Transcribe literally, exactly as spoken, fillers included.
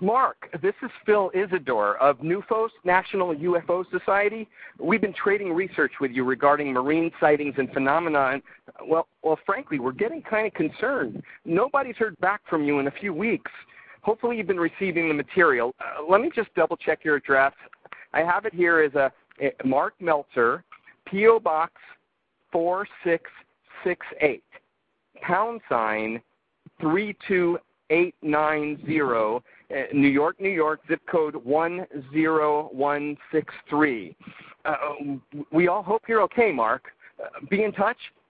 Mark, this is Phil Isidore of NUFOS, National U F O Society. We've been trading research with you regarding marine sightings and phenomena. And, well, well, frankly, we're getting kind of concerned. Nobody's heard back from you in a few weeks. Hopefully you've been receiving the material. Uh, let me just double-check your address. I have it here as a, a Mark Meltzer, P O. Box four six six eight, pound sign three two eight nine zero, uh, New York, New York, zip code one zero one six three. Uh, we all hope you're okay, Mark. Uh, be in touch.